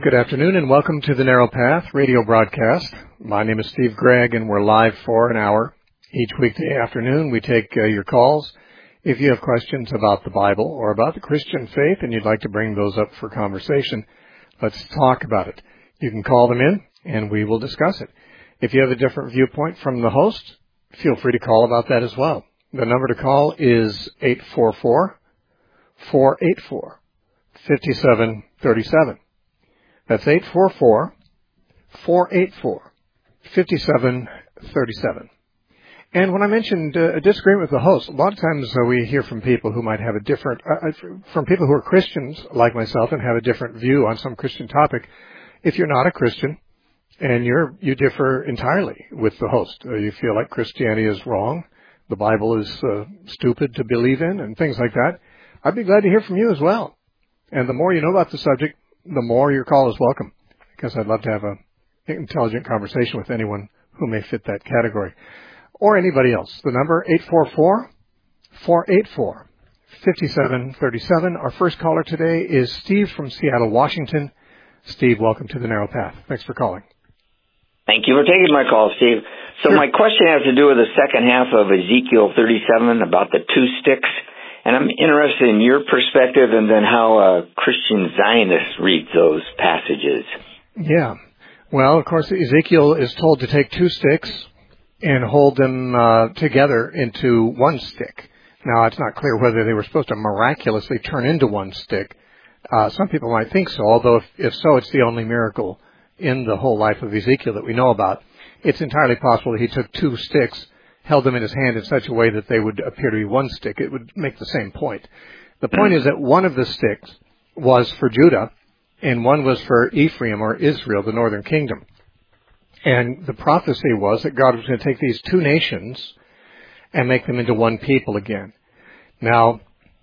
Good afternoon and welcome to the Narrow Path radio broadcast. My name is Steve Gregg and we're live for an hour. Each weekday afternoon we take your calls. If you have questions about the Bible or about the Christian faith and you'd like to bring those up for conversation, let's talk about it. You can call them in and we will discuss it. If you have a different viewpoint from the host, feel free to call about that as well. The number to call is 844-484-5737. That's 844-484-5737. And when I mentioned a disagreement with the host, a lot of times we hear from people who might have a different, from people who are Christians like myself and have a different view on some Christian topic. If you're not a Christian and you differ entirely with the host, you feel like Christianity is wrong, the Bible is stupid to believe in, and things like that, I'd be glad to hear from you as well. And the more you know about the subject, the more your call is welcome, because I'd love to have an intelligent conversation with anyone who may fit that category, or anybody else. The number, 844-484-5737. Our first caller today is Steve from Seattle, Washington. Steve, welcome to the Narrow Path. Thanks for calling. Thank you for taking my call, Steve. So Sure. My question has to do with the second half of Ezekiel 37 about the two sticks. And I'm interested in your perspective and then how a Christian Zionist reads those passages. Yeah. Well, of course, Ezekiel is told to take two sticks and hold them together into one stick. Now, it's not clear whether they were supposed to miraculously turn into one stick. Some people might think so, although if so, it's the only miracle in the whole life of Ezekiel that we know about. It's entirely possible that he took two sticks, held them in his hand in such a way that they would appear to be one stick. It would make the same point. The point is that one of the sticks was for Judah, and one was for Ephraim or Israel, the northern kingdom. And the prophecy was that God was going to take these two nations and make them into one people again. Now,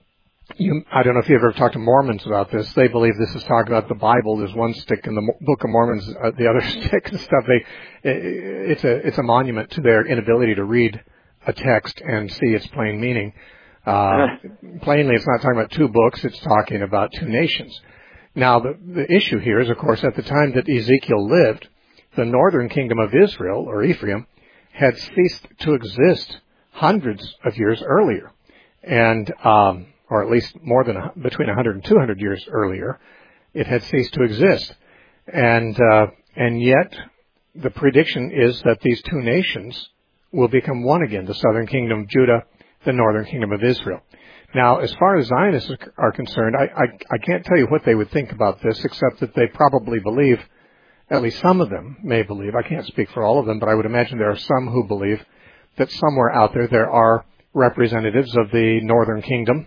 I don't know if you've ever talked to Mormons about this. They believe this is talking about the Bible. There's one stick in the Book of Mormons, the other stick and stuff. It's a monument to their inability to read a text and see its plain meaning. Plainly, it's not talking about two books. It's talking about two nations. Now, the issue here is, of course, at the time that Ezekiel lived, the northern kingdom of Israel, or Ephraim, had ceased to exist hundreds of years earlier. And or at least more than between 100 and 200 years earlier, it had ceased to exist. And yet, the prediction is that these two nations will become one again, the southern kingdom of Judah, the northern kingdom of Israel. Now, as far as Zionists are concerned, I can't tell you what they would think about this, except that they probably believe, at least some of them may believe, I can't speak for all of them, but I would imagine there are some who believe that somewhere out there are representatives of the northern kingdom,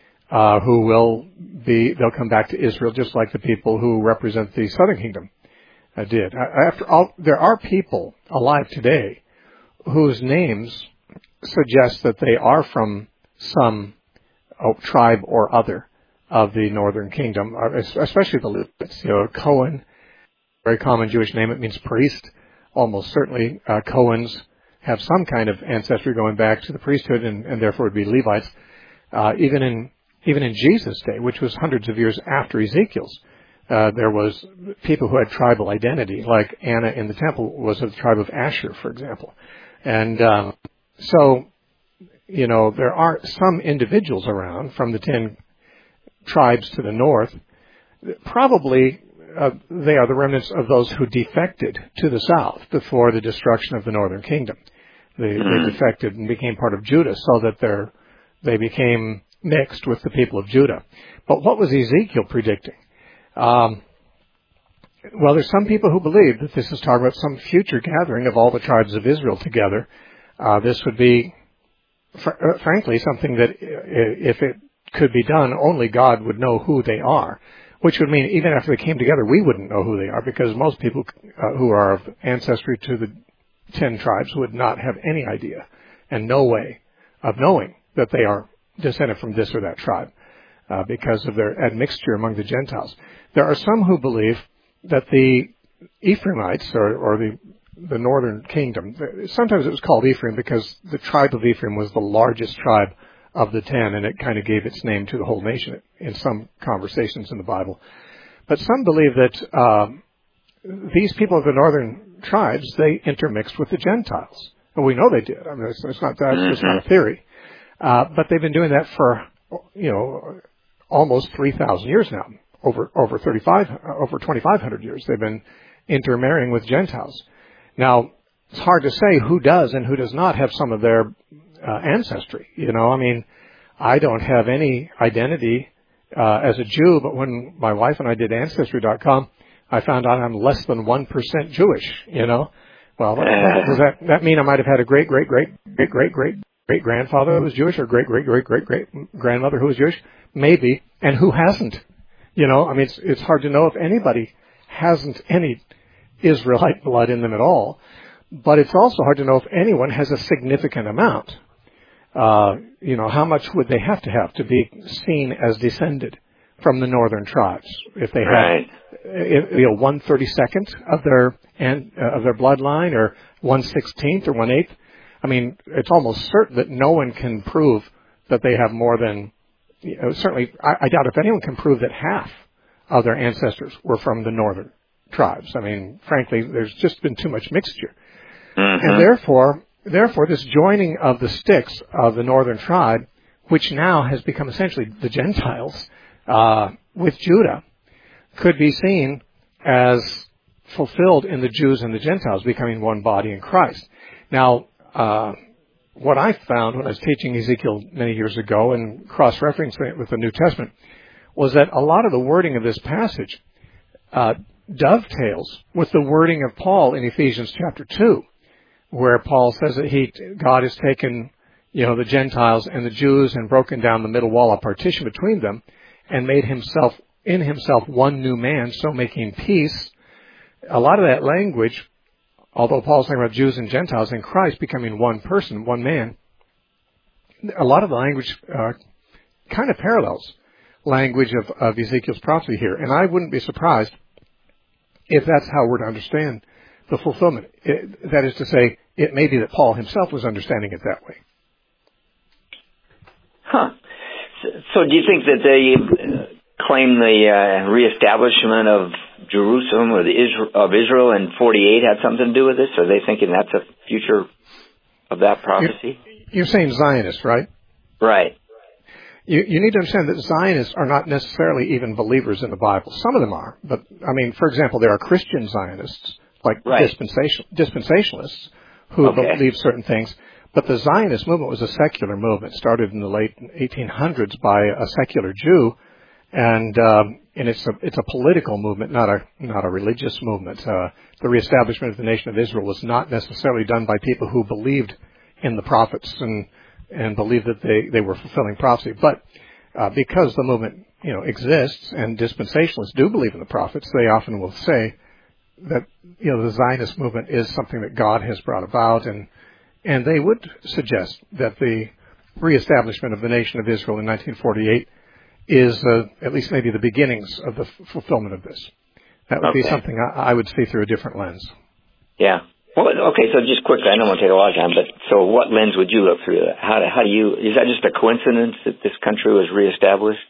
they'll come back to Israel just like the people who represent the southern kingdom did. After all, there are people alive today whose names suggest that they are from some tribe or other of the northern kingdom, especially the Levites. Cohen, very common Jewish name, it means priest. Almost certainly Cohens have some kind of ancestry going back to the priesthood and therefore would be Levites. Even in Jesus' day, which was hundreds of years after Ezekiel's, there was people who had tribal identity, like Anna in the temple was of the tribe of Asher, for example. And so, there are some individuals around from the 10 tribes to the north. Probably they are the remnants of those who defected to the south before the destruction of the northern kingdom. They defected and became part of Judah so that they became mixed with the people of Judah. But what was Ezekiel predicting? Well, there's some people who believe that this is talking about some future gathering of all the tribes of Israel together. This would be, frankly, something that if it could be done, only God would know who they are, which would mean even after they came together, we wouldn't know who they are, because most people who are of ancestry to the 10 tribes would not have any idea and no way of knowing that they are descended from this or that tribe because of their admixture among the Gentiles. There are some who believe that the Ephraimites, or the northern kingdom, sometimes it was called Ephraim because the tribe of Ephraim was the largest tribe of the 10, and it kind of gave its name to the whole nation in some conversations in the Bible. But some believe that these people of the northern tribes, they intermixed with the Gentiles. And we know they did. I mean, it's not that. It's just not a theory. But they've been doing that for, almost 3,000 years now. Over 2,500 years. They've been intermarrying with Gentiles. Now, it's hard to say who does and who does not have some of their ancestry. I don't have any identity as a Jew, but when my wife and I did Ancestry.com, I found out I'm less than 1% Jewish, Well, does that mean I might have had a great-great-great-great-great-great-grandfather who was Jewish, or great-great-great-great-great-grandmother who was Jewish? Maybe. And who hasn't? It's hard to know if anybody hasn't any Israelite blood in them at all. But it's also hard to know if anyone has a significant amount. How much would they have to be seen as descended from the northern tribes? If they had 1/32 of their bloodline, or 1/16 or 1/8. It's almost certain that no one can prove that they have more than. Certainly, I doubt if anyone can prove that half of their ancestors were from the northern tribes. Frankly, there's just been too much mixture. Mm-hmm. And therefore, this joining of the sticks of the northern tribe, which now has become essentially the Gentiles, with Judah, could be seen as fulfilled in the Jews and the Gentiles becoming one body in Christ. Now, what I found when I was teaching Ezekiel many years ago and cross-referencing it with the New Testament was that a lot of the wording of this passage dovetails with the wording of Paul in Ephesians chapter 2, where Paul says that God has taken, the Gentiles and the Jews and broken down the middle wall of partition between them and made in himself one new man, so making peace. A lot of that language, although Paul's talking about Jews and Gentiles in Christ becoming one person, one man, a lot of the language kind of parallels language of Ezekiel's prophecy here. And I wouldn't be surprised if that's how we're to understand the fulfillment. That is to say, it may be that Paul himself was understanding it that way. Huh. So do you think that they claim the reestablishment of Jerusalem or of Israel in 48 had something to do with this? Are they thinking that's a future of that prophecy? You're saying Zionists, right? Right. You need to understand that Zionists are not necessarily even believers in the Bible. Some of them are. But, for example, there are Christian Zionists, like dispensationalists, who believe certain things. But the Zionist movement was a secular movement, started in the late 1800s by a secular Jew, and it's a political movement, not a religious movement. The reestablishment of the nation of Israel was not necessarily done by people who believed in the prophets and believed that they were fulfilling prophecy. But because the movement exists and dispensationalists do believe in the prophets, they often will say that the Zionist movement is something that God has brought about, and they would suggest that the reestablishment of the nation of Israel in 1948 is at least maybe the beginnings of the fulfillment of this. That would be something I would see through a different lens. Yeah. Well, okay, so just quickly, I don't want to take a lot of time, but so what lens would you look through? How do you, is that just a coincidence that this country was reestablished?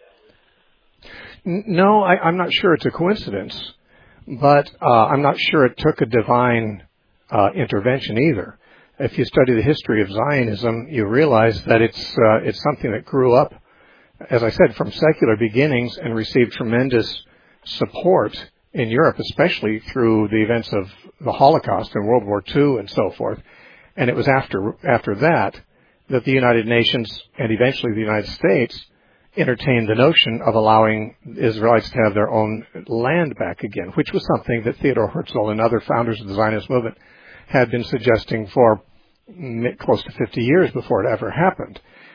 No, I'm not sure it's a coincidence, but I'm not sure it took a divine intervention either. If you study the history of Zionism, you realize that it's something that grew up, as I said, from secular beginnings and received tremendous support in Europe, especially through the events of the Holocaust and World War II and so forth. And it was after that the United Nations and eventually the United States entertained the notion of allowing Israelites to have their own land back again, which was something that Theodor Herzl and other founders of the Zionist movement had been suggesting for close to 50 years before it ever happened.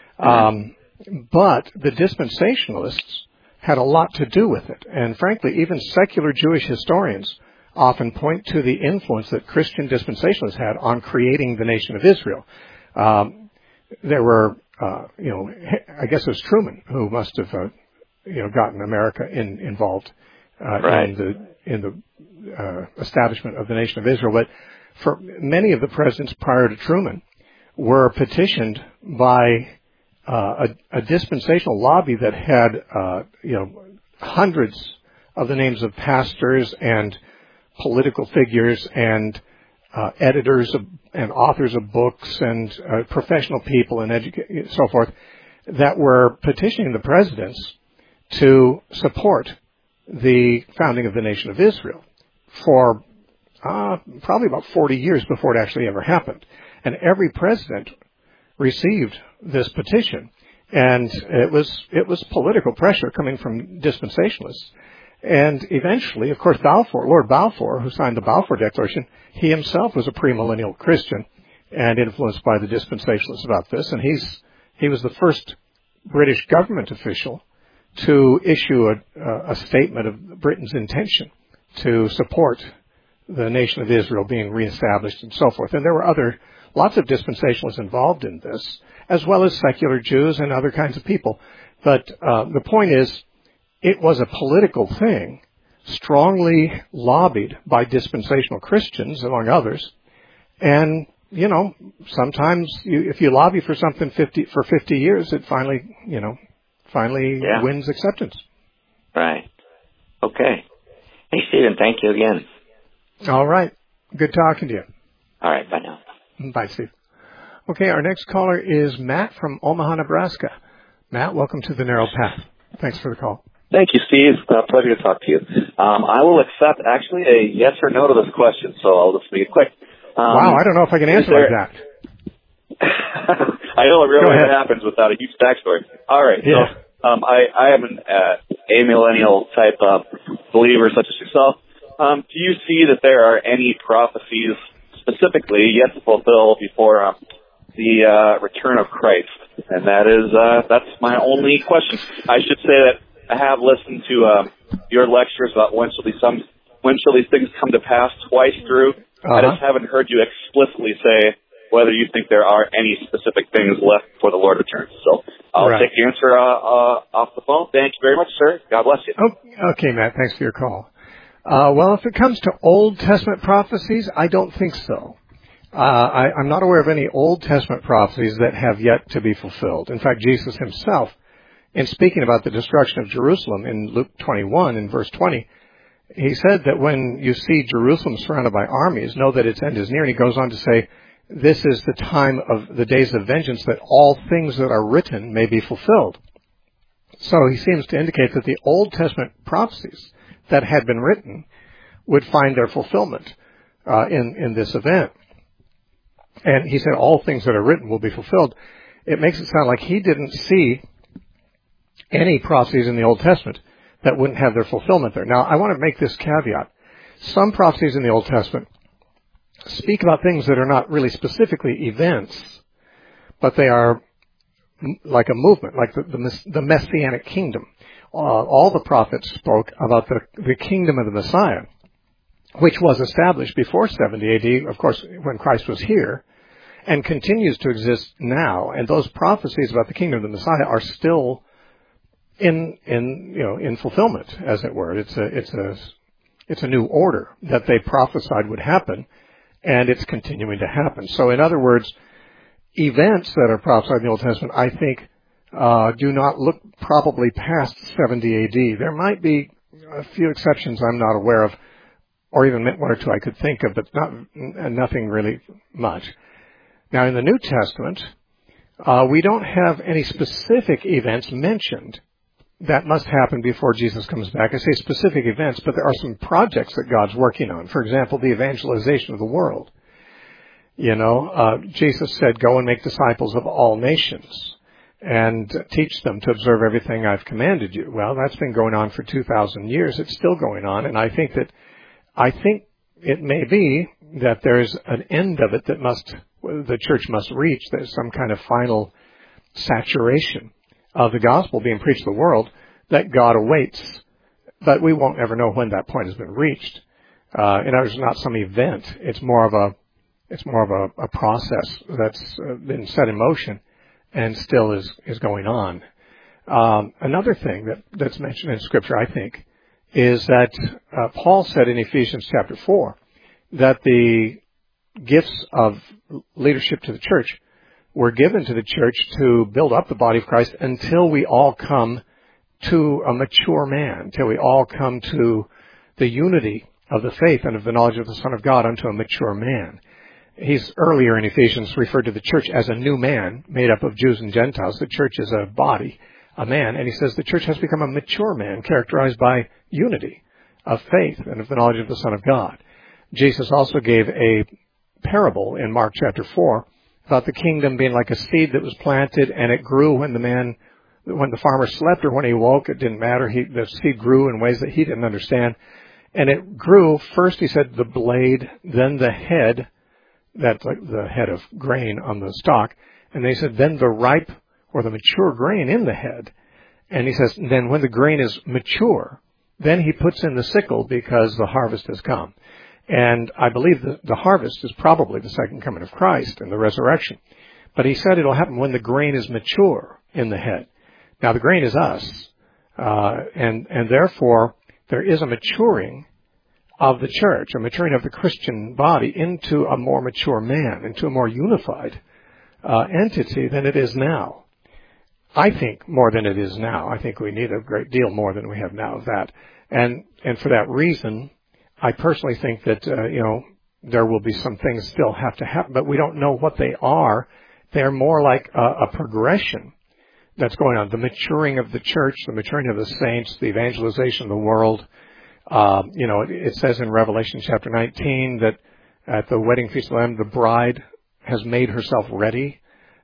But the dispensationalists had a lot to do with it. And frankly, even secular Jewish historians often point to the influence that Christian dispensationalists had on creating the nation of Israel. There were, I guess it was Truman who must have, gotten America involved in the establishment of the nation of Israel. But for many of the presidents prior to Truman were petitioned by a dispensational lobby that had, hundreds of the names of pastors and political figures and editors and authors of books and professional people and so forth that were petitioning the presidents to support the founding of the nation of Israel for probably about 40 years before it actually ever happened. And every president received this petition, and it was political pressure coming from dispensationalists. And eventually, of course, Lord Balfour, who signed the Balfour Declaration, he himself was a premillennial Christian and influenced by the dispensationalists about this. And he was the first British government official to issue a statement of Britain's intention to support the nation of Israel being reestablished and so forth. And there were lots of dispensationalists involved in this, as well as secular Jews and other kinds of people. But the point is, it was a political thing, strongly lobbied by dispensational Christians, among others. And, sometimes if you lobby for something for 50 years, it finally wins acceptance. Right. Okay. Hey, Stephen, thank you again. All right. Good talking to you. All right. Bye now. Bye, Steve. Okay, our next caller is Matt from Omaha, Nebraska. Matt, welcome to The Narrow Path. Thanks for the call. Thank you, Steve. Pleasure to talk to you. I will accept actually a yes or no to this question, so I'll just make it quick. Wow, I don't know if I can answer like that. I know it really happens without a huge backstory. All right, yeah. So I am an amillennial type believer such as yourself. Do you see that there are any prophecies specifically yet to fulfill before the return of Christ? And that's my only question. I should say that I have listened to your lectures about when shall these things come to pass twice through. I just haven't heard you explicitly say whether you think there are any specific things left before the Lord returns. So I'll take the answer off the phone. Thank you very much, sir. God bless you. Okay, Matt. Thanks for your call. Well, if it comes to Old Testament prophecies, I don't think so. I'm not aware of any Old Testament prophecies that have yet to be fulfilled. In fact, Jesus himself, in speaking about the destruction of Jerusalem in Luke 21 in verse 20, he said that when you see Jerusalem surrounded by armies, know that its end is near. And he goes on to say, this is the time of the days of vengeance, that all things that are written may be fulfilled. So he seems to indicate that the Old Testament prophecies that had been written would find their fulfillment in this event. And he said all things that are written will be fulfilled. It makes it sound like he didn't see any prophecies in the Old Testament that wouldn't have their fulfillment there. Now, I want to make this caveat. Some prophecies in the Old Testament speak about things that are not really specifically events, but they are like a movement, like the Messianic kingdom. All the prophets spoke about the kingdom of the Messiah, which was established before 70 AD, of course, when Christ was here, and continues to exist now. And those prophecies about the kingdom of the Messiah are still in fulfillment, as it were. It's a new order that they prophesied would happen, and it's continuing to happen. So, in other words, events that are prophesied in the Old Testament, I think, do not look probably past 70 AD. There might be a few exceptions I'm not aware of, or even one or two I could think of, but nothing really much. Now, in the New Testament, we don't have any specific events mentioned that must happen before Jesus comes back. I say specific events, but there are some projects that God's working on. For example, the evangelization of the world. Jesus said, go and make disciples of all nations and teach them to observe everything I've commanded you. Well, that's been going on for 2,000 years. It's still going on. And I think it may be that there's an end of it that the church must reach. There's some kind of final saturation of the gospel being preached to the world that God awaits. But we won't ever know when that point has been reached. In other words, not some event. It's more of a process that's been set in motion and still is going on. Another thing that's mentioned in Scripture, I think, is that Paul said in Ephesians chapter 4 that the gifts of leadership to the church were given to the church to build up the body of Christ until we all come to a mature man, till we all come to the unity of the faith and of the knowledge of the Son of God unto a mature man. He's earlier in Ephesians referred to the church as a new man made up of Jews and Gentiles. The church is a body, a man, and he says the church has become a mature man characterized by unity of faith and of the knowledge of the Son of God. Jesus also gave a parable in Mark chapter 4 about the kingdom being like a seed that was planted, and it grew when the farmer slept or when he woke. It didn't matter. The seed grew in ways that he didn't understand. And it grew, first he said the blade, then the head, that's like the head of grain on the stalk. And they said then the ripe or the mature grain in the head. And he says then when the grain is mature, then he puts in the sickle because the harvest has come. And I believe the harvest is probably the second coming of Christ and the resurrection. But he said it'll happen when the grain is mature in the head. Now the grain is us, and therefore there is a maturing of the church, a maturing of the Christian body into a more mature man, into a more unified entity than it is now. I think more than it is now. I think we need a great deal more than we have now of that. And for that reason, I personally think that, there will be some things still have to happen, but we don't know what they are. They're more like a progression that's going on. The maturing of the church, the maturing of the saints, the evangelization of the world. It says in Revelation chapter 19 that at the wedding feast of the Lamb, the bride has made herself ready,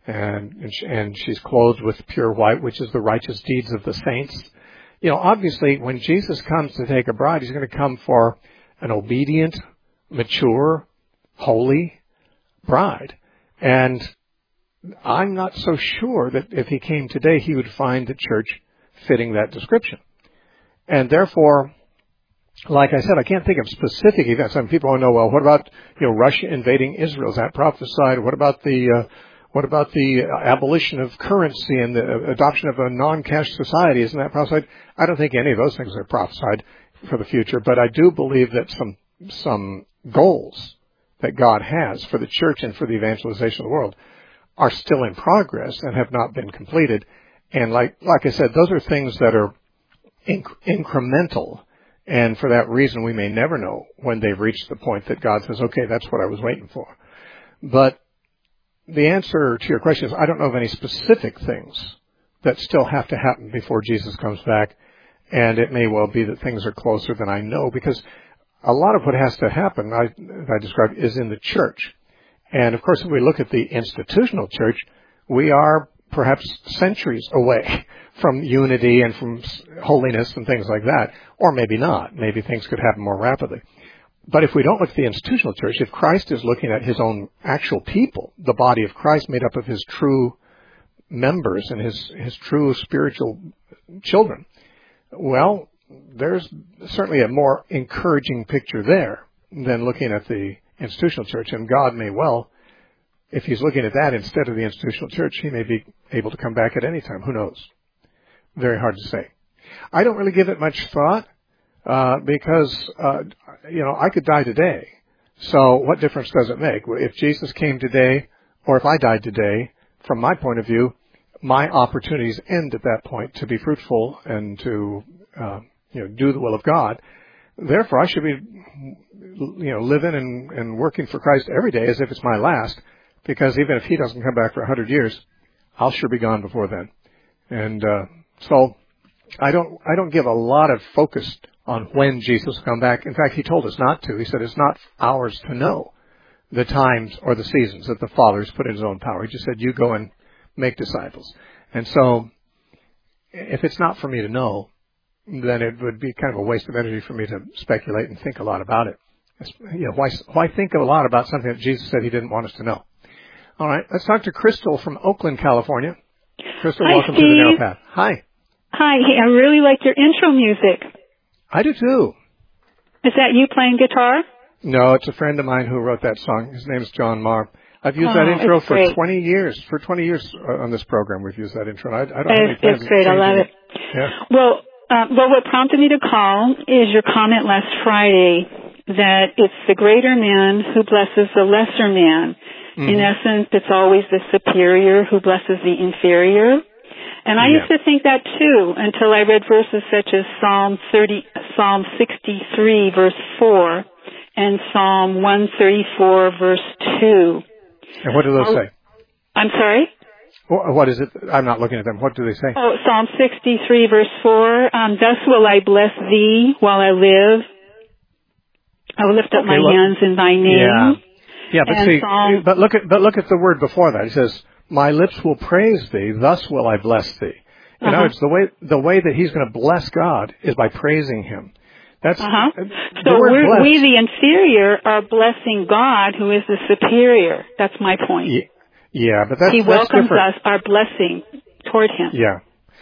and she's clothed with pure white, which is the righteous deeds of the saints. Obviously, when Jesus comes to take a bride, he's going to come for an obedient, mature, holy bride. And I'm not so sure that if he came today, he would find the church fitting that description. And therefore, like I said, I can't think of specific events. Some people want to know, well, what about, Russia invading Israel? Is that prophesied? What about the abolition of currency and the adoption of a non-cash society? Isn't that prophesied? I don't think any of those things are prophesied for the future, but I do believe that some goals that God has for the church and for the evangelization of the world are still in progress and have not been completed. And like I said, those are things that are incremental, and for that reason we may never know when they've reached the point that God says, okay, that's what I was waiting for. But the answer to your question is I don't know of any specific things that still have to happen before Jesus comes back, and it may well be that things are closer than I know, because a lot of what has to happen, I described, is in the church. And of course, if we look at the institutional church, we are perhaps centuries away from unity and from holiness and things like that. Or maybe not. Maybe things could happen more rapidly. But if we don't look at the institutional church, if Christ is looking at his own actual people, the body of Christ made up of his true members and his true spiritual children, well, there's certainly a more encouraging picture there than looking at the institutional church. And God may well, if he's looking at that instead of the institutional church, he may be able to come back at any time. Who knows? Very hard to say. I don't really give it much thought because, I could die today. So what difference does it make? If Jesus came today or if I died today, from my point of view, my opportunities end at that point to be fruitful and to do the will of God. Therefore, I should be, living and working for Christ every day as if it's my last, because even if he doesn't come back for 100 years, I'll sure be gone before then. And so I don't give a lot of focus on when Jesus will come back. In fact, he told us not to. He said it's not ours to know the times or the seasons that the Father has put in his own power. He just said, you go and make disciples. And so if it's not for me to know, then it would be kind of a waste of energy for me to speculate and think a lot about it. Why think a lot about something that Jesus said he didn't want us to know? All right, let's talk to Crystal from Oakland, California. Crystal, Hi, welcome Steve. to the Narrow Path. Hi. Hi, I really like your intro music. I do too. Is that you playing guitar? No, it's a friend of mine who wrote that song. His name's John Marr. I've used that intro for great. 20 years. For 20 years on this program, we've used that intro. I don't have any plans It's great. I love it. Yeah. Well, what prompted me to call is your comment last Friday that it's the greater man who blesses the lesser man. Mm-hmm. In essence, it's always the superior who blesses the inferior. And I used to think that too until I read verses such as Psalm 63 verse 4 and Psalm 134 verse 2. And what do those say? I'm sorry? What is it? I'm not looking at them. What do they say? Oh, Psalm 63 verse 4, thus will I bless thee while I live. I will lift up my hands in thy name. Yeah, but look at the word before that. It says, my lips will praise thee, thus will I bless thee. In other words, the way that he's going to bless God is by praising him. That's So we, the inferior, are blessing God, who is the superior. That's my point. Yeah, but He welcomes different. us, our blessing toward him. Yeah,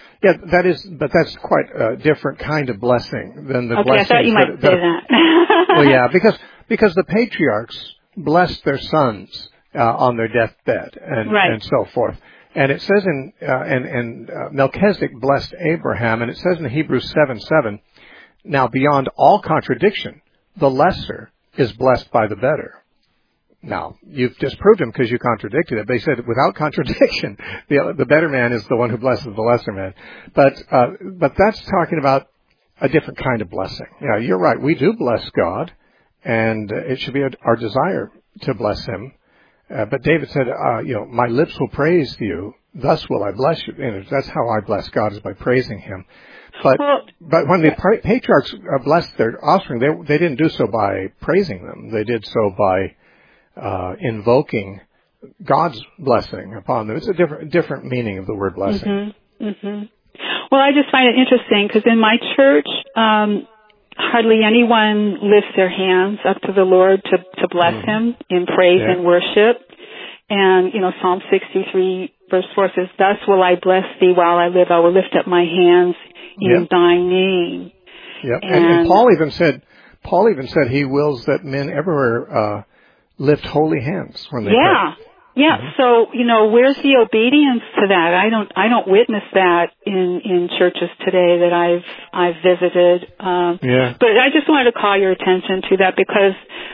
but that's quite a different kind of blessing than the blessing. Okay, I thought you might say that. Well, yeah, because the patriarchs blessed their sons on their deathbed and so forth. And it says in Melchizedek blessed Abraham, and it says in Hebrews 7:7, now beyond all contradiction, the lesser is blessed by the better. Now, you've disproved him because you contradicted it. They said without contradiction, the better man is the one who blesses the lesser man. But that's talking about a different kind of blessing. Yeah, you're right. We do bless God, and it should be our desire to bless him. But David said, my lips will praise you, thus will I bless you. And that's how I bless God, is by praising him. But when the patriarchs blessed their offspring, they didn't do so by praising them. They did so by invoking God's blessing upon them. It's a different meaning of the word blessing. Mm-hmm. Mm-hmm. Well, I just find it interesting because in my church, hardly anyone lifts their hands up to the Lord to bless him in praise and worship. And, Psalm 63 verse 4 says, thus will I bless thee while I live. I will lift up my hands in thy name. Yep. And Paul even said he wills that men everywhere lift holy hands when they pray. Yeah. Mm-hmm. So, where's the obedience to that? I don't witness that in churches today that I've visited. But I just wanted to call your attention to that because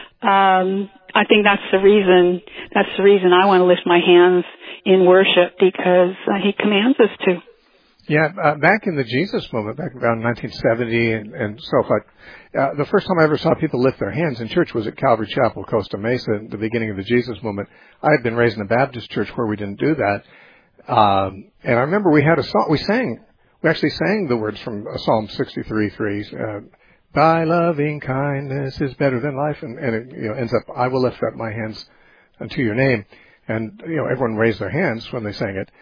I think that's the reason I want to lift my hands in worship, because he commands us to. Yeah, back in the Jesus movement, back around 1970 and so forth, the first time I ever saw people lift their hands in church was at Calvary Chapel, Costa Mesa, at the beginning of the Jesus movement. I had been raised in a Baptist church where we didn't do that. And I remember we had a song, we actually sang the words from Psalm 63:3, thy loving kindness is better than life, and it ends up, I will lift up my hands unto your name. And, everyone raised their hands when they sang it.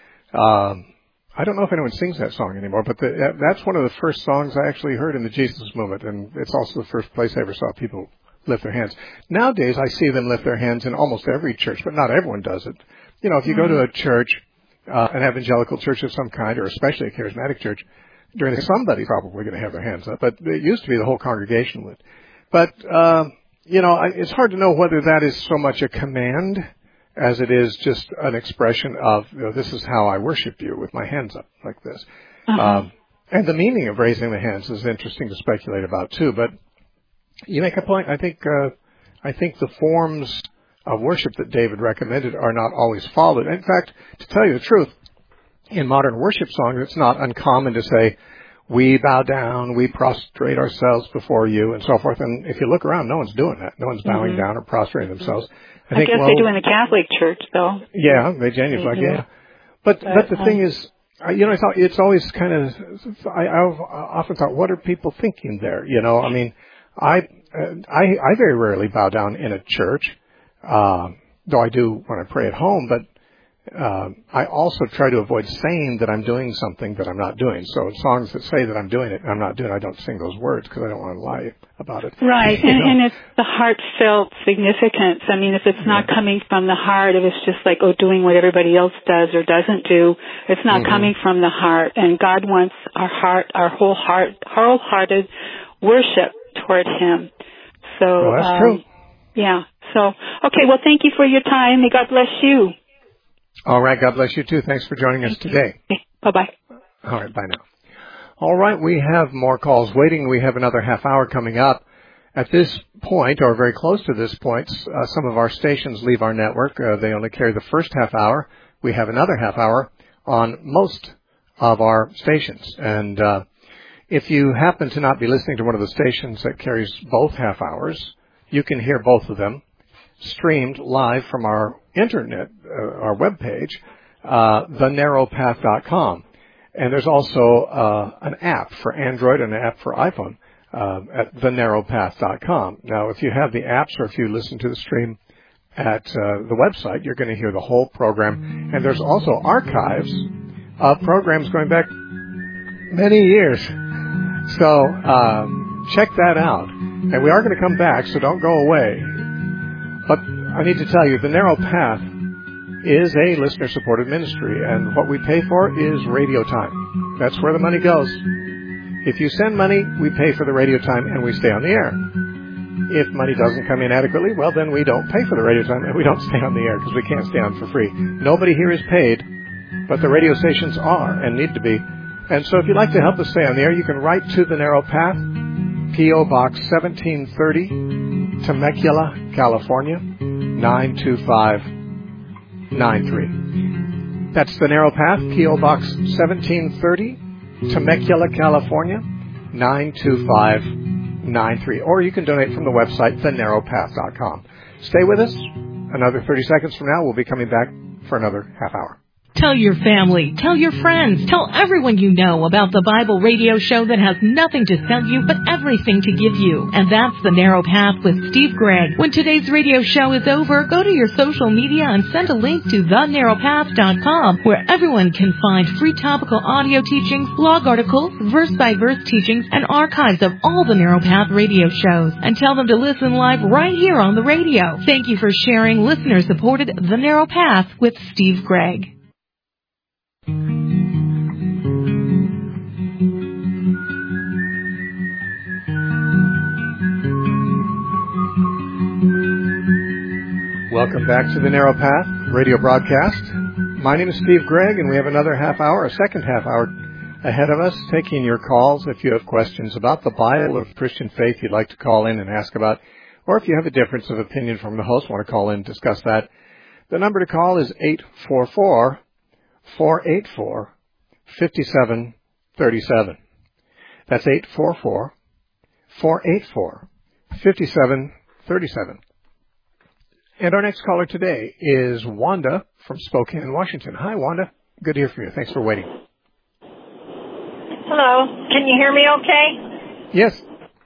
I don't know if anyone sings that song anymore, but that's one of the first songs I actually heard in the Jesus movement, and it's also the first place I ever saw people lift their hands. Nowadays, I see them lift their hands in almost every church, but not everyone does it. If you go to a church, an evangelical church of some kind, or especially a charismatic church, during somebody's probably going to have their hands up, but it used to be the whole congregation would. But, it's hard to know whether that is so much a command as it is just an expression of, this is how I worship you, with my hands up like this. And the meaning of raising the hands is interesting to speculate about too. But you make a point. I think the forms of worship that David recommended are not always followed. In fact, to tell you the truth, in modern worship songs, it's not uncommon to say, we bow down, we prostrate ourselves before you, and so forth. And if you look around, no one's doing that. No one's bowing down or prostrating themselves. I guess they do in the Catholic Church, though. Yeah, they genuflect, But the thing is, it's always kind of, I've often thought, what are people thinking there? I very rarely bow down in a church, though I do when I pray at home, but I also try to avoid saying that I'm doing something that I'm not doing. So songs that say that I'm doing it and I'm not doing it, I don't sing those words because I don't want to lie about it. Right, and it's the heartfelt significance. I mean, if it's not coming from the heart, if it's just like, doing what everybody else does or doesn't do, it's not coming from the heart. And God wants our wholehearted worship toward Him. So, that's true. Yeah. So, okay, well, thank you for your time. May God bless you. All right. God bless you, too. Thanks for joining us today. Okay. Bye-bye. All right. Bye now. All right. We have more calls waiting. We have another half hour coming up. At this point, or very close to this point, some of our stations leave our network. They only carry the first half hour. We have another half hour on most of our stations. And if you happen to not be listening to one of the stations that carries both half hours, you can hear both of them streamed live from our internet, our webpage, thenarrowpath.com. And there's also an app for Android and an app for iPhone at thenarrowpath.com. Now, if you have the apps or if you listen to the stream at the website, you're going to hear the whole program. And there's also archives of programs going back many years. So check that out. And we are going to come back, so don't go away. But I need to tell you, The Narrow Path is a listener-supported ministry, and what we pay for is radio time. That's where the money goes. If you send money, we pay for the radio time, and we stay on the air. If money doesn't come in adequately, well, then we don't pay for the radio time, and we don't stay on the air, because we can't stay on for free. Nobody here is paid, but the radio stations are and need to be. And so if you'd like to help us stay on the air, you can write to The Narrow Path, P.O. Box 1730, Temecula, California, 92593. That's The Narrow Path, P.O. Box 1730, Temecula, California, 92593. Or you can donate from the website, thenarrowpath.com. Stay with us. Another 30 seconds from now, we'll be coming back for another half hour. Tell your family, tell your friends, tell everyone you know about the Bible radio show that has nothing to sell you but everything to give you. And that's The Narrow Path with Steve Gregg. When today's radio show is over, go to your social media and send a link to thenarrowpath.com, where everyone can find free topical audio teachings, blog articles, verse-by-verse teachings, and archives of all the Narrow Path radio shows. And tell them to listen live right here on the radio. Thank you for sharing listener-supported The Narrow Path with Steve Gregg. Welcome back to The Narrow Path radio broadcast. My name is Steve Gregg, and we have another half hour, a second half hour ahead of us, taking your calls if you have questions about the Bible or Christian faith you'd like to call in and ask about, or if you have a difference of opinion from the host, want to call in and discuss that. The number to call is 844-484-5737. That's 844-484-5737. And our next caller today is Wanda from Spokane, Washington. Hi, Wanda. Good to hear from you. Thanks for waiting. Hello. Can you hear me okay? Yes.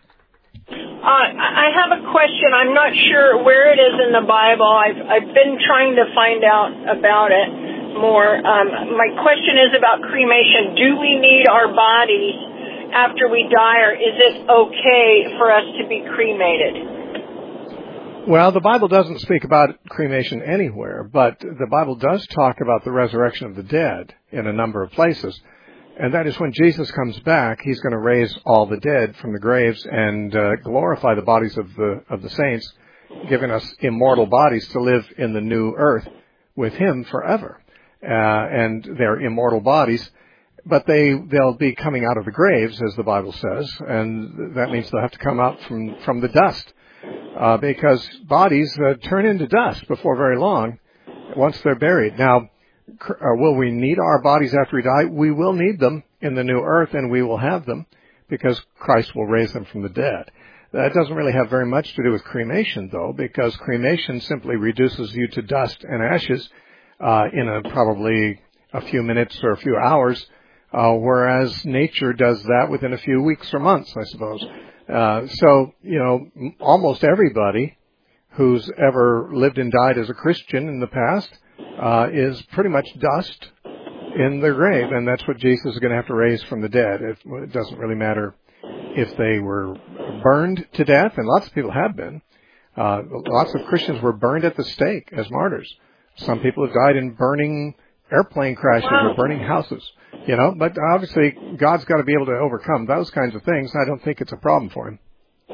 I have a question. I'm not sure where it is in the Bible. I've been trying to find out about it more. My question is about cremation. Do we need our bodies after we die, or is it okay for us to be cremated? Well, the Bible doesn't speak about cremation anywhere, but the Bible does talk about the resurrection of the dead in a number of places. And that is when Jesus comes back, he's going to raise all the dead from the graves and glorify the bodies of the saints, giving us immortal bodies to live in the new earth with him forever. And they're immortal bodies, but they'll be coming out of the graves, as the Bible says, and that means they'll have to come out from the dust. Because bodies turn into dust before very long once they're buried. Now, will we need our bodies after we die? We will need them in the new earth, and we will have them because Christ will raise them from the dead. That doesn't really have very much to do with cremation, though, because cremation simply reduces you to dust and ashes in probably a few minutes or a few hours, whereas nature does that within a few weeks or months, I suppose. So, almost everybody who's ever lived and died as a Christian in the past is pretty much dust in their grave, and that's what Jesus is going to have to raise from the dead. It doesn't really matter if they were burned to death, and lots of people have been. Lots of Christians were burned at the stake as martyrs. Some people have died in burning airplane crashes or burning houses. But obviously God's got to be able to overcome those kinds of things. I don't think it's a problem for him.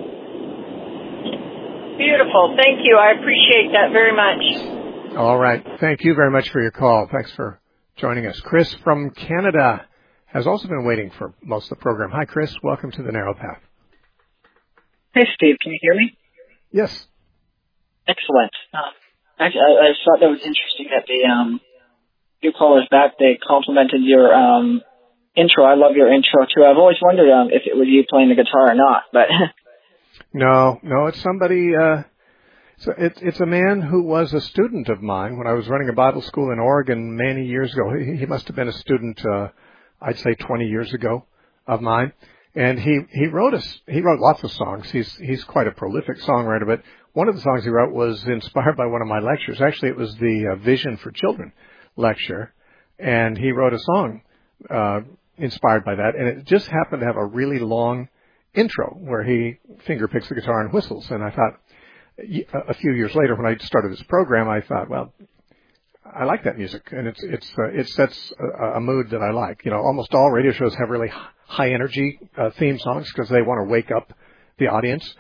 Beautiful. Thank you. I appreciate that very much. All right. Thank you very much for your call. Thanks for joining us. Chris from Canada has also been waiting for most of the program. Hi, Chris. Welcome to The Narrow Path. Hey, Steve. Can you hear me? Yes. Excellent. Actually, I thought that was interesting that the few callers back, they complimented your intro. I love your intro too. I've always wondered if it was you playing the guitar or not, but No, it's somebody. So it's a man who was a student of mine when I was running a Bible school in Oregon many years ago. He must have been a student, I'd say 20 years ago, of mine. And he wrote lots of songs. He's quite a prolific songwriter, but one of the songs he wrote was inspired by one of my lectures. Actually, it was the Vision for Children lecture, and he wrote a song inspired by that, and it just happened to have a really long intro where he finger picks the guitar and whistles. And I thought, a few years later, when I started this program, I thought, well, I like that music, and it sets a mood that I like. You know, almost all radio shows have really high energy theme songs because they want to wake up the audience.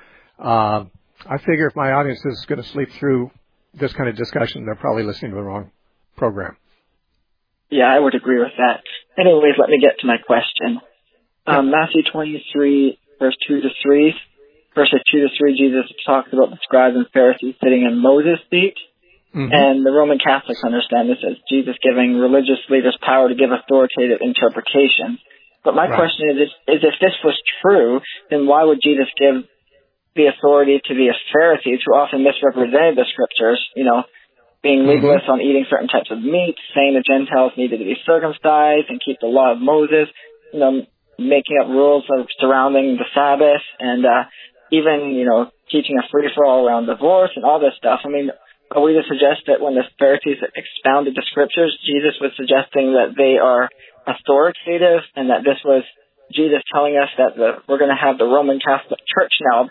I figure if my audience is going to sleep through this kind of discussion, they're probably listening to the wrong program. Yeah, I would agree with that. Anyways, let me get to my question. Matthew 23, verse 2 to 3. Verses 2 to 3, Jesus talks about the scribes and Pharisees sitting in Moses' seat. Mm-hmm. And the Roman Catholics understand this as Jesus giving religious leaders power to give authoritative interpretations. But my question is if this was true, then why would Jesus give the authority to the Pharisees, who often misrepresented the scriptures, you know, being legalists on eating certain types of meat, saying the Gentiles needed to be circumcised and keep the law of Moses, you know, making up rules surrounding the Sabbath, and even, you know, teaching a free-for-all around divorce and all this stuff. I mean, are we to suggest that when the Pharisees expounded the scriptures, Jesus was suggesting that they are authoritative, and that this was Jesus telling us that we're going to have the Roman Catholic Church now,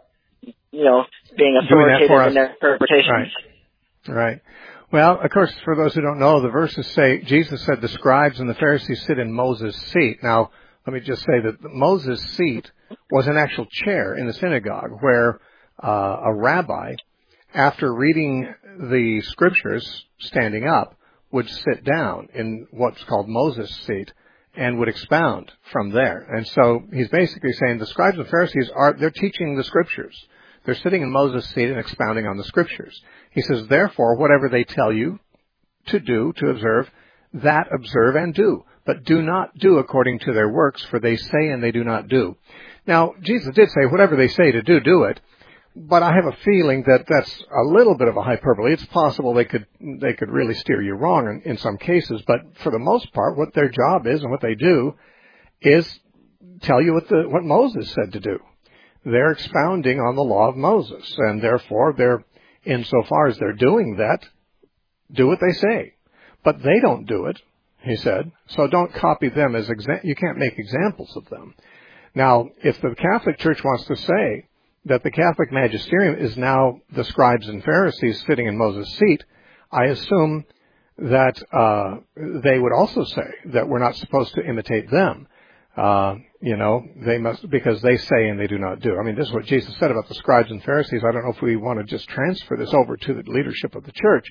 you know, being authoritative in their interpretations? Right. Well, of course, for those who don't know, the verses say, Jesus said the scribes and the Pharisees sit in Moses' seat. Now, let me just say that Moses' seat was an actual chair in the synagogue where a rabbi, after reading the scriptures standing up, would sit down in what's called Moses' seat and would expound from there. And so he's basically saying the scribes and Pharisees they're teaching the scriptures. They're sitting in Moses' seat and expounding on the scriptures. He says, therefore, whatever they tell you to do, to observe, that observe and do. But do not do according to their works, for they say and they do not do. Now, Jesus did say, whatever they say to do, do it. But I have a feeling that that's a little bit of a hyperbole. It's possible they could really steer you wrong in some cases. But for the most part, what their job is and what they do is tell you what Moses said to do. They're expounding on the law of Moses, and therefore insofar as they're doing that, do what they say. But they don't do it, he said, so don't copy them as you can't make examples of them. Now, if the Catholic Church wants to say that the Catholic magisterium is now the scribes and Pharisees sitting in Moses' seat, I assume that they would also say that we're not supposed to imitate them. They must, because they say and they do not do. I mean, this is what Jesus said about the scribes and Pharisees. I don't know if we want to just transfer this over to the leadership of the church.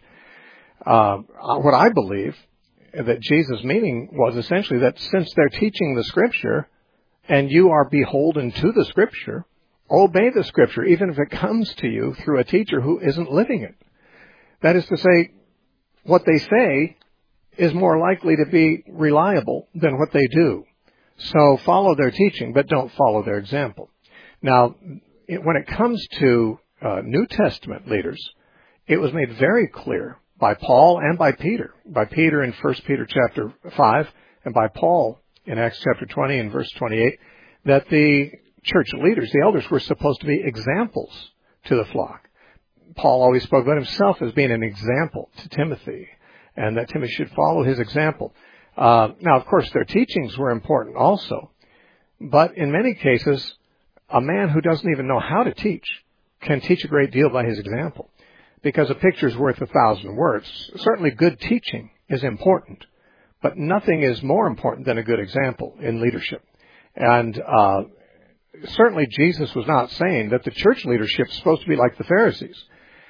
What I believe that Jesus' meaning was essentially that since they're teaching the Scripture and you are beholden to the Scripture, obey the Scripture, even if it comes to you through a teacher who isn't living it. That is to say, what they say is more likely to be reliable than what they do. So follow their teaching, but don't follow their example. Now, when it comes to New Testament leaders, it was made very clear by Paul and by Peter in 1 Peter chapter 5, and by Paul in Acts chapter 20 and verse 28, that the church leaders, the elders, were supposed to be examples to the flock. Paul always spoke about himself as being an example to Timothy, and that Timothy should follow his example. Now, of course, their teachings were important also, but in many cases, a man who doesn't even know how to teach can teach a great deal by his example, because a picture's worth 1,000 words. Certainly good teaching is important, but nothing is more important than a good example in leadership. And certainly Jesus was not saying that the church leadership is supposed to be like the Pharisees.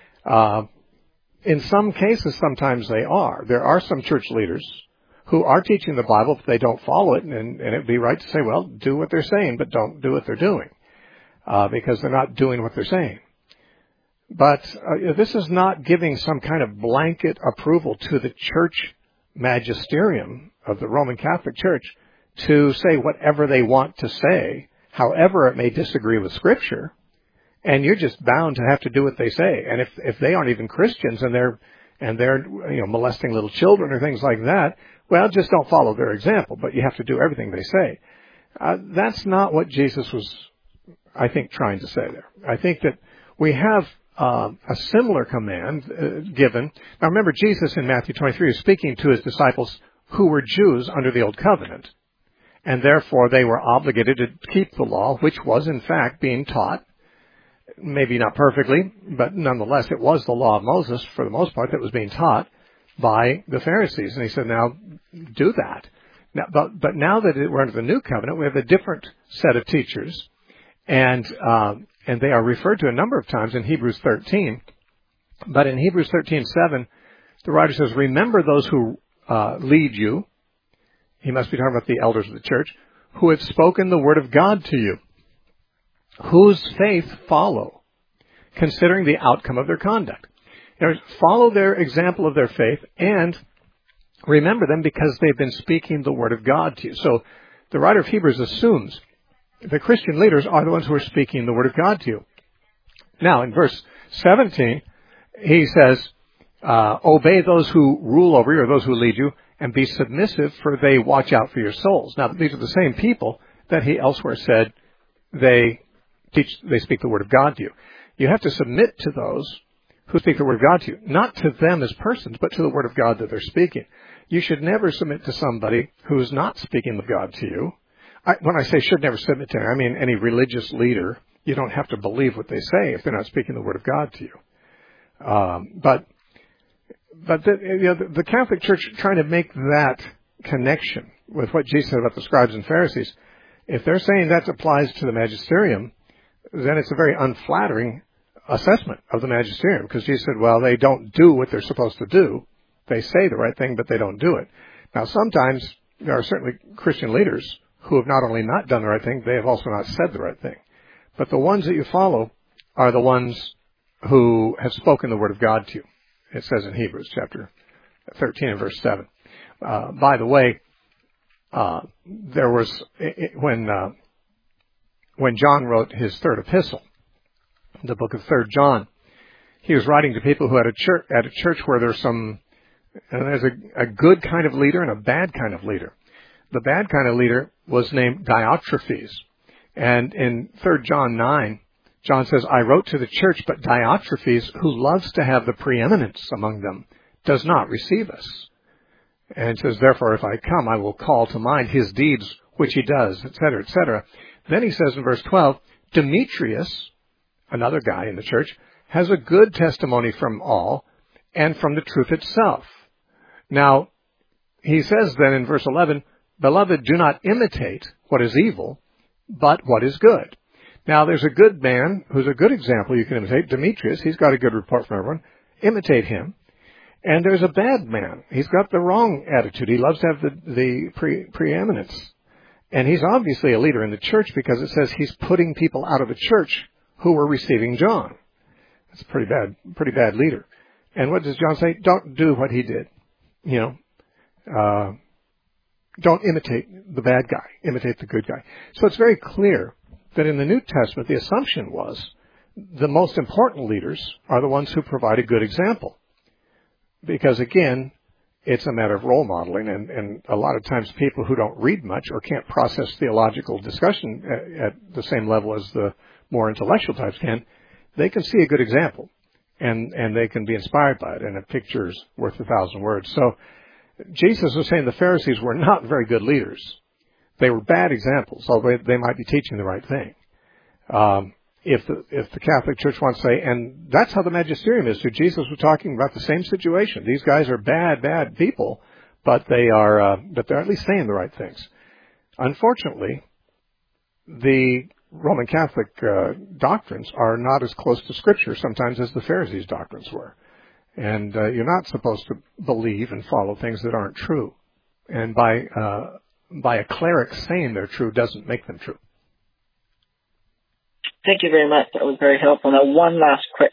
In some cases, sometimes they are. There are some church leaders who are teaching the Bible, but they don't follow it, and it would be right to say, well, do what they're saying, but don't do what they're doing, because they're not doing what they're saying. But this is not giving some kind of blanket approval to the church magisterium of the Roman Catholic Church to say whatever they want to say, however it may disagree with Scripture, and you're just bound to have to do what they say. And if they aren't even Christians and they're molesting little children or things like that, well, just don't follow their example, but you have to do everything they say. That's not what Jesus was, I think, trying to say there. I think that we have a similar command given. Now remember, Jesus in Matthew 23 is speaking to his disciples who were Jews under the Old Covenant, and therefore they were obligated to keep the law, which was in fact being taught, maybe not perfectly, but nonetheless it was the law of Moses for the most part that was being taught by the Pharisees. And he said, now do that. Now, but now that we're under the New Covenant, we have a different set of teachers, and they are referred to a number of times in Hebrews 13. But in Hebrews 13:7, the writer says, remember those who lead you. He must be talking about the elders of the church, who have spoken the word of God to you, whose faith follow, considering the outcome of their conduct. Follow their example of their faith and remember them because they've been speaking the word of God to you. So the writer of Hebrews assumes the Christian leaders are the ones who are speaking the word of God to you. Now, in verse 17, he says, obey those who rule over you or those who lead you, and be submissive, for they watch out for your souls. Now, these are the same people that he elsewhere said they speak the word of God to you. You have to submit to those who speak the word of God to you, not to them as persons, but to the word of God that they're speaking. You should never submit to somebody who is not speaking of God to you. When I say should never submit to, I mean any religious leader. You don't have to believe what they say if they're not speaking the word of God to you. But the Catholic Church trying to make that connection with what Jesus said about the scribes and Pharisees, if they're saying that applies to the magisterium, then it's a very unflattering assessment of the magisterium, because Jesus said, well, they don't do what they're supposed to do. They say the right thing, but they don't do it. Now, sometimes there are certainly Christian leaders who have not only not done the right thing, they have also not said the right thing. But the ones that you follow are the ones who have spoken the word of God to you. It says in Hebrews chapter 13 and verse 7. By the way, there was, when John wrote his third epistle, the book of 3 John, he was writing to people who had at a church where there's a good kind of leader and a bad kind of leader. The bad kind of leader was named Diotrephes. And in 3 John 9, John says, I wrote to the church, but Diotrephes, who loves to have the preeminence among them, does not receive us. And says, therefore, if I come, I will call to mind his deeds, which he does, etc., etc. Then he says in verse 12, Demetrius, another guy in the church, has a good testimony from all and from the truth itself. Now, he says then in verse 11, Beloved, do not imitate what is evil, but what is good. Now, there's a good man who's a good example you can imitate, Demetrius. He's got a good report from everyone. Imitate him. And there's a bad man. He's got the wrong attitude. He loves to have the preeminence. And he's obviously a leader in the church because it says he's putting people out of the church who were receiving John. That's a pretty bad leader. And what does John say? Don't do what he did. Don't imitate the bad guy. Imitate the good guy. So it's very clear that in the New Testament, the assumption was the most important leaders are the ones who provide a good example. Because again, it's a matter of role modeling, and a lot of times people who don't read much or can't process theological discussion at the same level as the more intellectual types can, they can see a good example, and they can be inspired by it, and a picture's worth 1,000 words. So Jesus was saying the Pharisees were not very good leaders. They were bad examples, although they might be teaching the right thing. If the Catholic Church wants to say, and that's how the magisterium is too. Jesus was talking about the same situation. These guys are bad people, but they're at least saying the right things. Unfortunately, the Roman Catholic doctrines are not as close to Scripture sometimes as the Pharisees' doctrines were. And you're not supposed to believe and follow things that aren't true. And by a cleric saying they're true doesn't make them true. Thank you very much. That was very helpful. Now, one last quick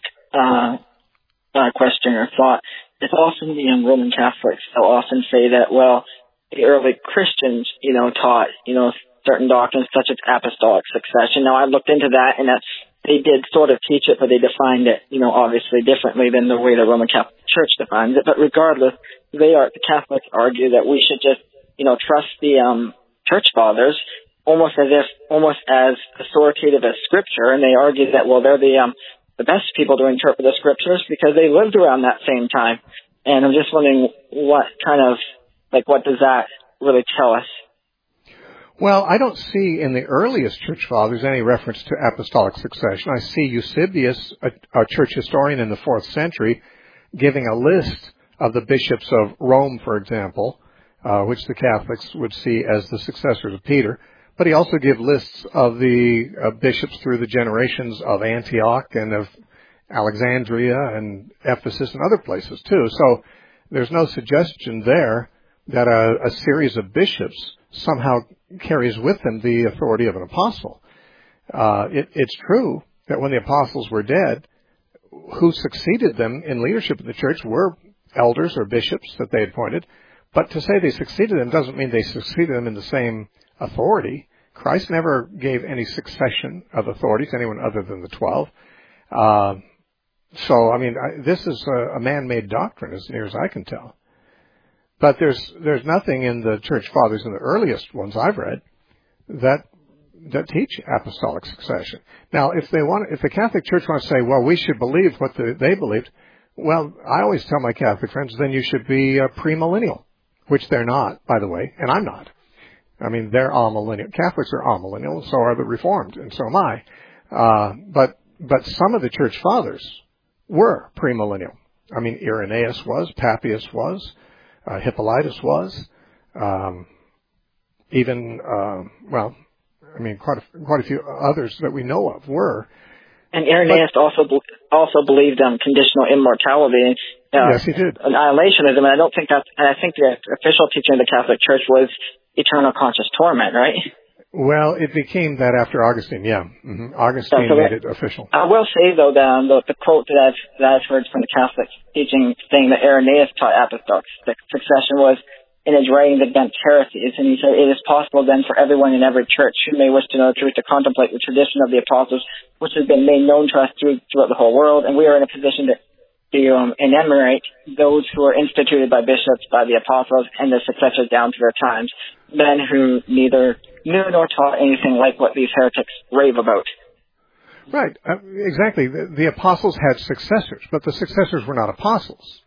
question or thought. It's often the Roman Catholics, they'll often say that, well, the early Christians, taught, certain doctrines such as apostolic succession. Now, I looked into that, and they did sort of teach it, but they defined it, obviously differently than the way the Roman Catholic Church defines it. But regardless, the Catholics argue that we should just, trust the Church Fathers almost as authoritative as Scripture, and they argue that, well, they're the best people to interpret the Scriptures because they lived around that same time. And I'm just wondering what does that really tell us? Well, I don't see in the earliest Church Fathers any reference to apostolic succession. I see Eusebius, a church historian in the 4th century, giving a list of the bishops of Rome, for example, which the Catholics would see as the successors of Peter. But he also gives lists of the bishops through the generations of Antioch and of Alexandria and Ephesus and other places too. So there's no suggestion there that a series of bishops somehow carries with them the authority of an apostle. It's true that when the apostles were dead, who succeeded them in leadership of the church were elders or bishops that they appointed. But to say they succeeded them doesn't mean they succeeded them in the same authority. Christ never gave any succession of authority to anyone other than the 12. This is a man-made doctrine as near as I can tell. But there's nothing in the Church Fathers, in the earliest ones I've read, that teach apostolic succession. Now, if the Catholic Church wants to say, well, we should believe what they believed, well, I always tell my Catholic friends, then you should be premillennial, which they're not, by the way, and I'm not. They're amillennial. Catholics are amillennial, so are the Reformed, and so am I. But some of the Church Fathers were premillennial. Irenaeus was, Papias was, Hippolytus was, quite a few others that we know of were. And Irenaeus also believed conditional immortality. Yes, he did. Annihilationism, and I think the official teaching of the Catholic Church was eternal conscious torment, right? Well, it became that after Augustine, yeah. Mm-hmm. Augustine made it official. I will say, though, the quote that I've heard from the Catholic teaching saying that Irenaeus taught apostolic succession was in his writings against heresies, and he said, it is possible then for everyone in every church who may wish to know the truth to contemplate the tradition of the apostles, which has been made known to us throughout the whole world, and we are in a position to enumerate those who were instituted by bishops, by the apostles, and their successors down to their times, men who neither knew nor taught anything like what these heretics rave about. Right, exactly. The apostles had successors, but the successors were not apostles.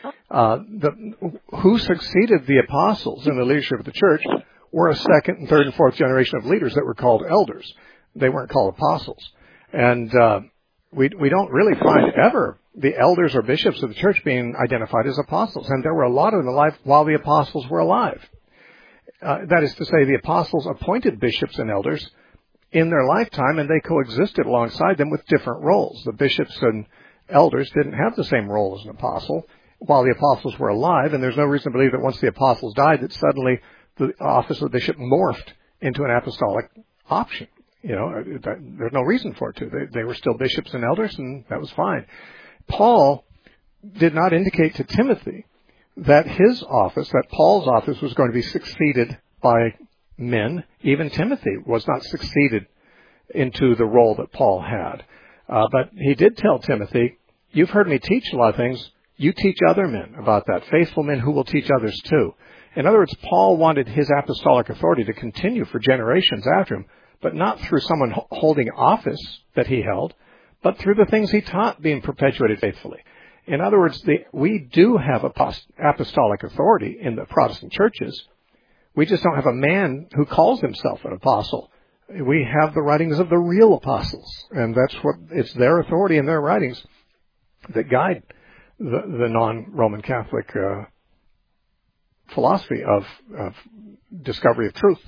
Who succeeded the apostles in the leadership of the church were a second and third and fourth generation of leaders that were called elders. They weren't called apostles. And we don't really find ever the elders or bishops of the church being identified as apostles. And there were a lot of them alive while the apostles were alive. That is to say, the apostles appointed bishops and elders in their lifetime, and they coexisted alongside them with different roles. The bishops and elders didn't have the same role as an apostle while the apostles were alive, and there's no reason to believe that once the apostles died that suddenly the office of bishop morphed into an apostolic option. There's no reason for it to. They were still bishops and elders, and that was fine. Paul did not indicate to Timothy that Paul's office was going to be succeeded by men. Even Timothy was not succeeded into the role that Paul had. But he did tell Timothy, you've heard me teach a lot of things. You teach other men about that, faithful men who will teach others too. In other words, Paul wanted his apostolic authority to continue for generations after him, but not through someone holding office that he held, but through the things he taught being perpetuated faithfully. In other words, we do have apostolic authority in the Protestant churches. We just don't have a man who calls himself an apostle. We have the writings of the real apostles, and it's their authority and their writings that guide the non-Roman Catholic philosophy of discovery of truth.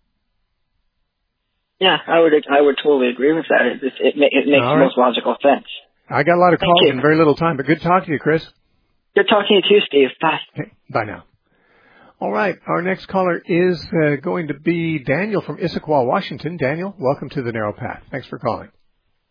Yeah, I would totally agree with that. It makes the most logical sense. I got a lot of calls in very little time, but good talking to you, Chris. Good talking to you too, Steve. Bye. Okay, bye now. All right, our next caller is going to be Daniel from Issaquah, Washington. Daniel, welcome to The Narrow Path. Thanks for calling.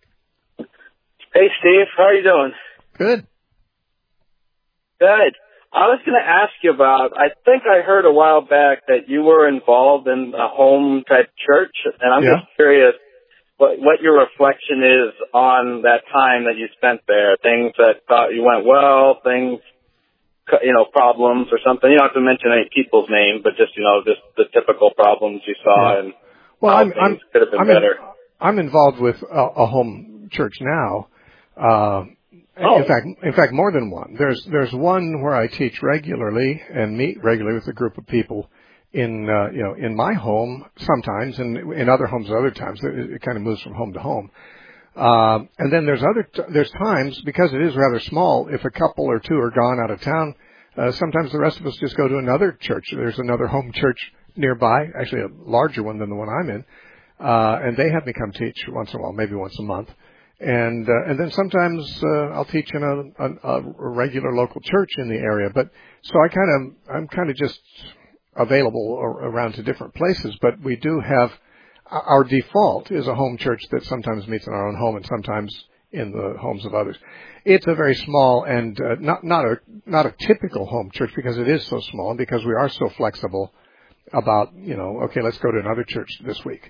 Hey, Steve. How are you doing? Good. Good. I was going to ask you about, I think I heard a while back that you were involved in a home-type church, and I'm just curious what your reflection is on that time that you spent there, things that thought you went well, things, problems or something. You don't have to mention any people's names, but just the typical problems you saw and how things could have been better. I'm involved with a home church now. In fact, more than one. There's one where I teach regularly and meet regularly with a group of people in my home sometimes, and in other homes other times. It kind of moves from home to home. And then there's times, because it is rather small, if a couple or two are gone out of town, sometimes the rest of us just go to another church. There's another home church nearby, actually a larger one than the one I'm in, and they have me come teach once in a while, maybe once a month. And then sometimes I'll teach in a regular local church in the area. But so I'm kind of just available around to different places. But we do have our default is a home church that sometimes meets in our own home and sometimes in the homes of others. It's a very small and not a typical home church because it is so small and because we are so flexible about okay, let's go to another church this week.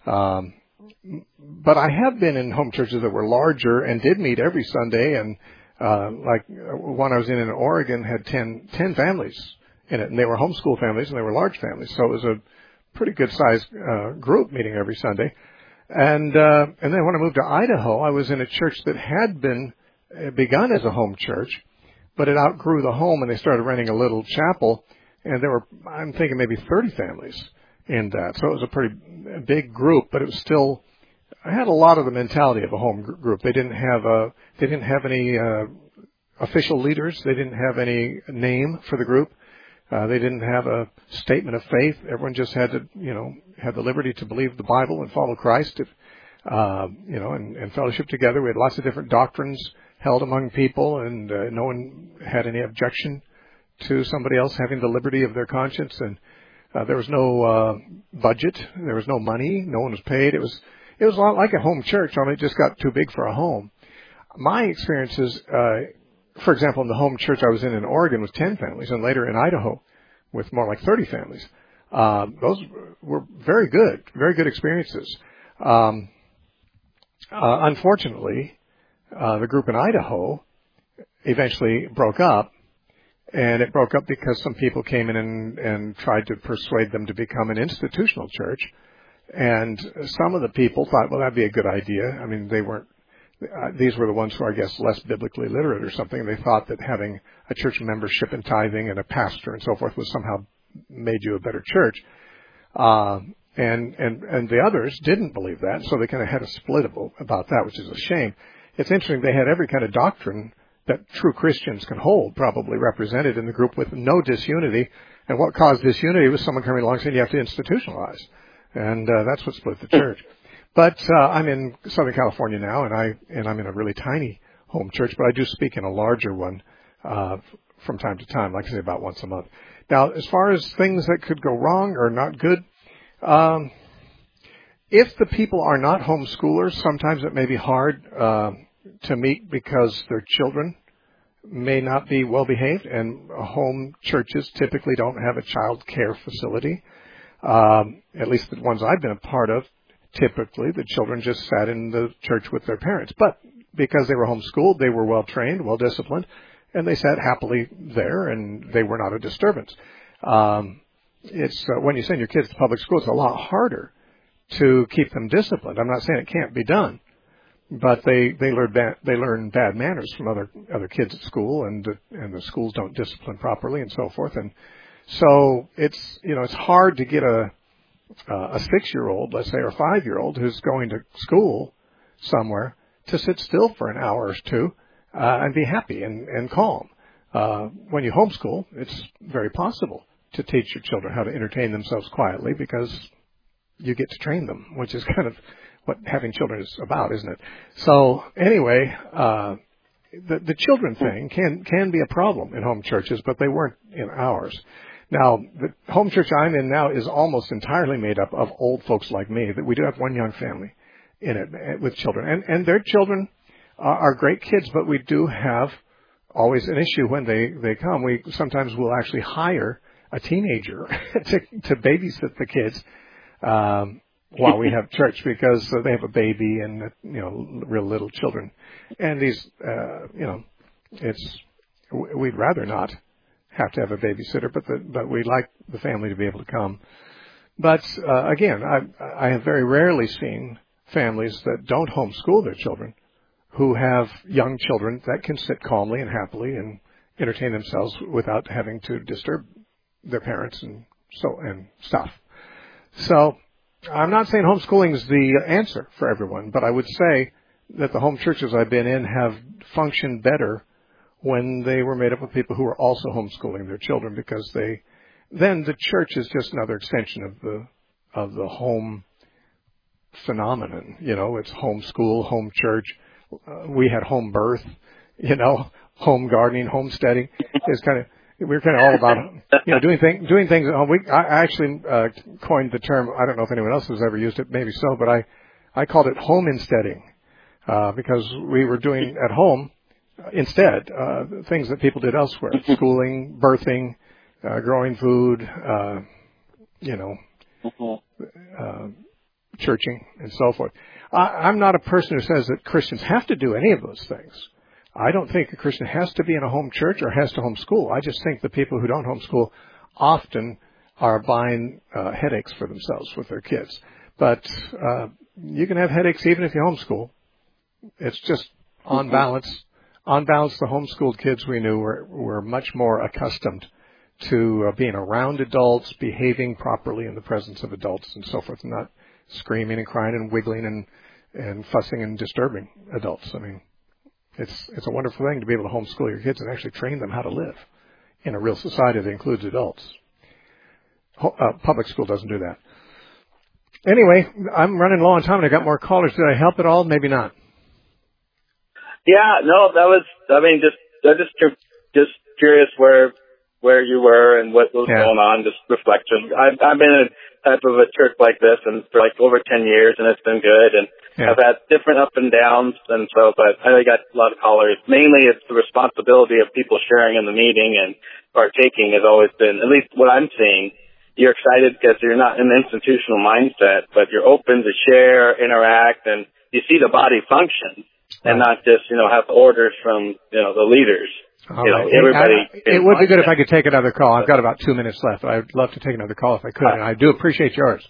But I have been in home churches that were larger and did meet every Sunday, and like one I was in Oregon had 10 families in it, and they were homeschool families and they were large families, so it was a pretty good sized group meeting every Sunday. And then when I moved to Idaho, I was in a church that had begun as a home church, but it outgrew the home and they started renting a little chapel, and there were, I'm thinking, maybe 30 families in that. So it was a pretty big group, but it was still, I had a lot of the mentality of a home group. They didn't have any official leaders. They didn't have any name for the group. They didn't have a statement of faith. Everyone just had to, had the liberty to believe the Bible and follow Christ, and fellowship together. We had lots of different doctrines held among people, and no one had any objection to somebody else having the liberty of their conscience. And there was no budget. There was no money. No one was paid. It was a lot like a home church, only it just got too big for a home. My experiences, for example, in the home church I was in Oregon with 10 families, and later in Idaho with more like 30 families. Those were very good experiences. Unfortunately, the group in Idaho eventually broke up. And it broke up because some people came in and tried to persuade them to become an institutional church. And some of the people thought, well, that'd be a good idea. I mean, these were the ones who are, I guess, less biblically literate or something. They thought that having a church membership and tithing and a pastor and so forth was somehow made you a better church. And the others didn't believe that, so they kind of had a split about that, which is a shame. It's interesting, they had every kind of doctrine that true Christians can hold, probably represented in the group, with no disunity. And what caused disunity was someone coming along saying you have to institutionalize. And that's what split the church. But I'm in Southern California now, and I'm in a really tiny home church, but I do speak in a larger one from time to time, like I say, about once a month. Now, as far as things that could go wrong or not good, if the people are not homeschoolers, sometimes it may be hard to meet because their children may not be well behaved, and home churches typically don't have a child care facility. At least the ones I've been a part of, typically the children just sat in the church with their parents. But because they were homeschooled, they were well trained, well disciplined, and they sat happily there, and they were not a disturbance. It's when you send your kids to public school, it's a lot harder to keep them disciplined. I'm not saying it can't be done, but they learn bad manners from other kids at school, and the schools don't discipline properly and so forth. And so it's hard to get a 6-year-old, let's say, or 5-year-old who's going to school somewhere to sit still for an hour or two and be happy and calm. When you homeschool, it's very possible to teach your children how to entertain themselves quietly because you get to train them, which is kind of what having children is about, isn't it? So anyway, the children thing can be a problem in home churches, but they weren't in ours. Now, the home church I'm in now is almost entirely made up of old folks like me. We do have one young family in it with children, and their children are great kids, but we do have always an issue when they come. We sometimes will actually hire a teenager to babysit the kids while we have church, because they have a baby and, real little children. And these, we'd rather not have to have a babysitter, but we like the family to be able to come. But again, I have very rarely seen families that don't homeschool their children, who have young children that can sit calmly and happily and entertain themselves without having to disturb their parents and stuff. So I'm not saying homeschooling is the answer for everyone, but I would say that the home churches I've been in have functioned better when they were made up of people who were also homeschooling their children, because then the church is just another extension of the home phenomenon. It's home school, home church. We had home birth, home gardening, homesteading. We're kind of all about, doing things. I actually coined the term. I don't know if anyone else has ever used it. Maybe so, but I called it home insteading, because we were doing at home instead things that people did elsewhere: schooling, birthing, growing food, churching, and so forth. I'm not a person who says that Christians have to do any of those things. I don't think a Christian has to be in a home church or has to homeschool. I just think the people who don't homeschool often are buying headaches for themselves with their kids. But you can have headaches even if you homeschool. It's just on balance. On balance, the homeschooled kids we knew were much more accustomed to being around adults, behaving properly in the presence of adults and so forth, and not screaming and crying and wiggling and fussing and disturbing adults. I mean, it's a wonderful thing to be able to homeschool your kids and actually train them how to live in a real society that includes adults. Public school doesn't do that. Anyway, I'm running low on time and I got more callers. Did I help at all? Maybe not. Yeah, no, just curious where you were and what was going on, just reflection. I've been in a type of a church like this and for like over 10 years, and it's been good, and I've had different up and downs, and so, but I got a lot of callers. Mainly it's the responsibility of people sharing in the meeting and partaking has always been, at least what I'm seeing. You're excited because you're not in an institutional mindset, but you're open to share, interact, and you see the body function and not just, have orders from, the leaders. Right. It would be good if I could take another call. I've got about 2 minutes left. I'd love to take another call if I could, and I do appreciate yours.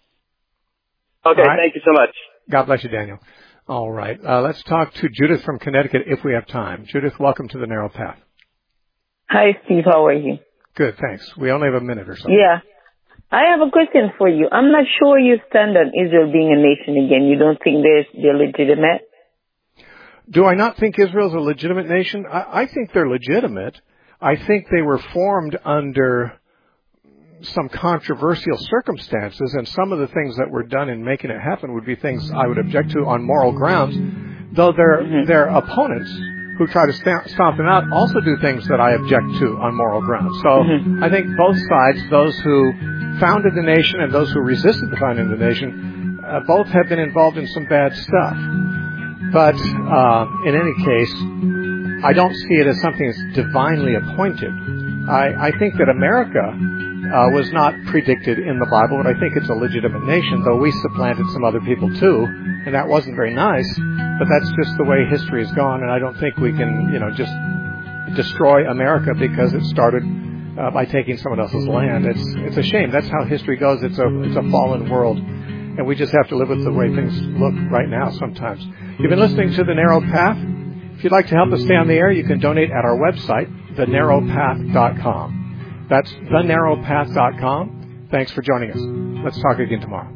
Okay, thank you so much. God bless you, Daniel. All right. Let's talk to Judith from Connecticut if we have time. Judith, welcome to the Narrow Path. Hi, Steve. How are you? Good, thanks. We only have a minute or so. Yeah. I have a question for you. I'm not sure you stand on Israel being a nation again. You don't think they're legitimate? Do I not think Israel's a legitimate nation? I think they're legitimate. I think they were formed under some controversial circumstances, and some of the things that were done in making it happen would be things I would object to on moral grounds, though their opponents who try to stomp them out also do things that I object to on moral grounds. So I think both sides, those who founded the nation and those who resisted the founding of the nation, both have been involved in some bad stuff. But in any case, I don't see it as something that's divinely appointed. I think that America was not predicted in the Bible, but I think it's a legitimate nation, though we supplanted some other people too, and that wasn't very nice. But that's just the way history has gone, and I don't think we can, just destroy America because it started by taking someone else's land. It's a shame. That's how history goes. It's a fallen world. And we just have to live with the way things look right now sometimes. You've been listening to The Narrow Path. If you'd like to help us stay on the air, you can donate at our website, thenarrowpath.com. That's thenarrowpath.com. Thanks for joining us. Let's talk again tomorrow.